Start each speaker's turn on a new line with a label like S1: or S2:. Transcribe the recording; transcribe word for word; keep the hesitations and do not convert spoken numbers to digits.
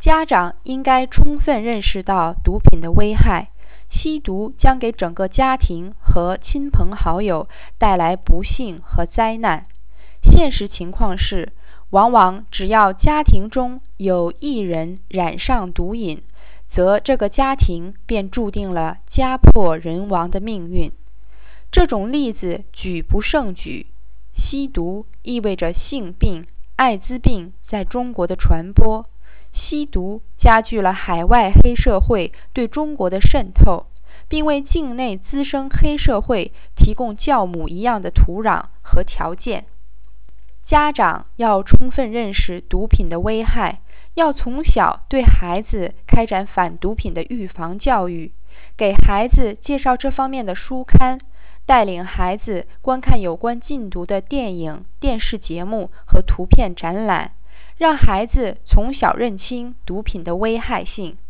S1: 家长应该充分认识到毒品的危害，吸毒将给整个家庭和亲朋好友带来不幸和灾难。现实情况是，往往只要家庭中有一人染上毒瘾，则这个家庭便注定了家破人亡的命运。这种例子举不胜举。吸毒意味着性病、艾滋病在中国的传播，吸毒加剧了海外黑社会对中国的渗透，并为境内滋生黑社会提供酵母一样的土壤和条件。家长要充分认识毒品的危害，要从小对孩子开展反毒品的预防教育，给孩子介绍这方面的书刊，带领孩子观看有关禁毒的电影、电视节目和图片展览，让孩子从小认清毒品的危害性。